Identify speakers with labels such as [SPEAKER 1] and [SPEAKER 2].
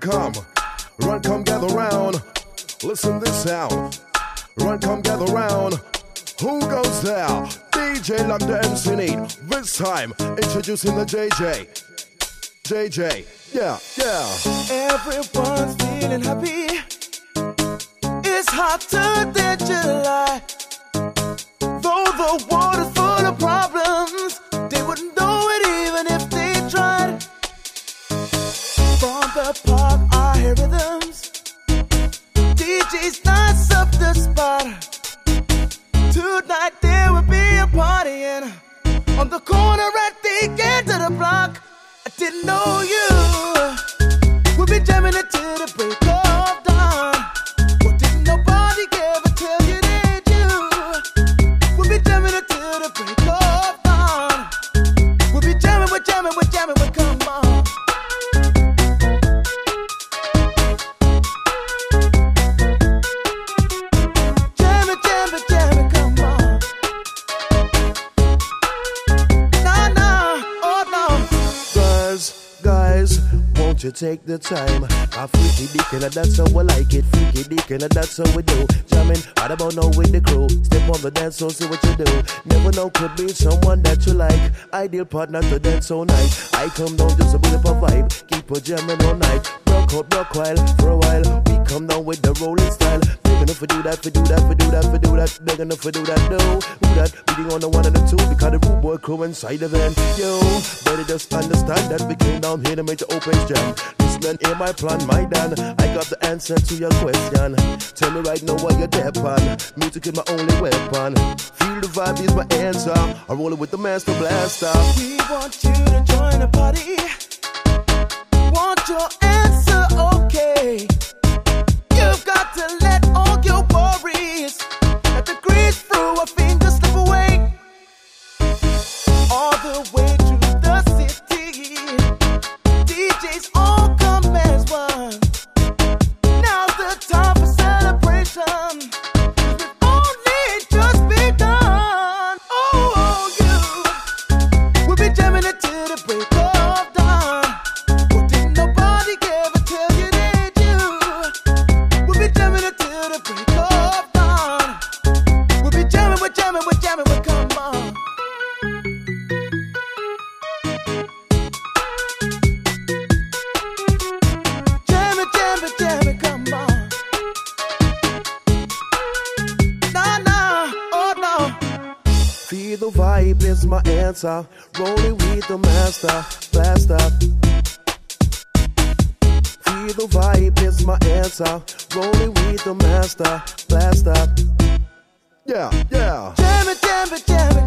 [SPEAKER 1] come. Run, come, gather round. Listen this out. Run, come, gather round. Who goes there? DJ Lock the MC Need. This time, introducing the JJ. JJ, yeah, yeah.
[SPEAKER 2] Everyone's feeling happy. It's hotter than July. Though the water's full of problems, they wouldn't know it even if they tried. From the park, I hear rhythms. DJs lights up the spot. Tonight there will be a party and on the corner at the end of the block. I didn't know you would be jamming it till the break of dawn. But didn't nobody ever tell you that you would be jamming it till the break of dawn. We'll be jamming, we're jamming, we're jamming, we're come on. Jamming, jamming, jamming, come on. Nah, nah, oh no.
[SPEAKER 3] Guys, won't you take the time? A freaky dick and that's how we like it. Freaky dick and that's how we do. Jamming, right about now with the crew. Step on the dance floor, see what you do. Never know, could be someone that you like. Ideal partner to dance all night. I come down just to build up a vibe. Keep her jamming all night. Rock out, rock while, for a while. We come down with the rolling style. Big enough for do that, for do that, for do that, for do that. Big enough for do that, no. Who that? Beating on the one and the two. Because the rude boy crew inside the van. Yo, better just understand that we came down here to make the open jam. Listen, hear my plan, my Dan. I got the answer to your question. Tell me right now what you're deep on. Music is my only weapon. Feel the vibe is my answer. I roll it with the master blaster.
[SPEAKER 2] We want you to join the party. Want your answer, okay? You've got to let all your worries let the grease through a finger slip away. All the way to the city. DJs all come as one. Now's the time for celebration. We've only just begun. Oh, you will be jamming it till the break of dawn. But didn't nobody ever tell you that you will be jamming it till the break of dawn. We'll be jamming, we're jamming, we're jamming, we're come on. Jamming, jamming, jamming, come on. Nah, nah, oh no.
[SPEAKER 3] Feel the vibe is my answer. Rolling with the master blaster. Feel the vibe is my answer. Rolling with the master blaster.
[SPEAKER 1] Yeah, yeah.
[SPEAKER 2] Jamming, jamming, jamming.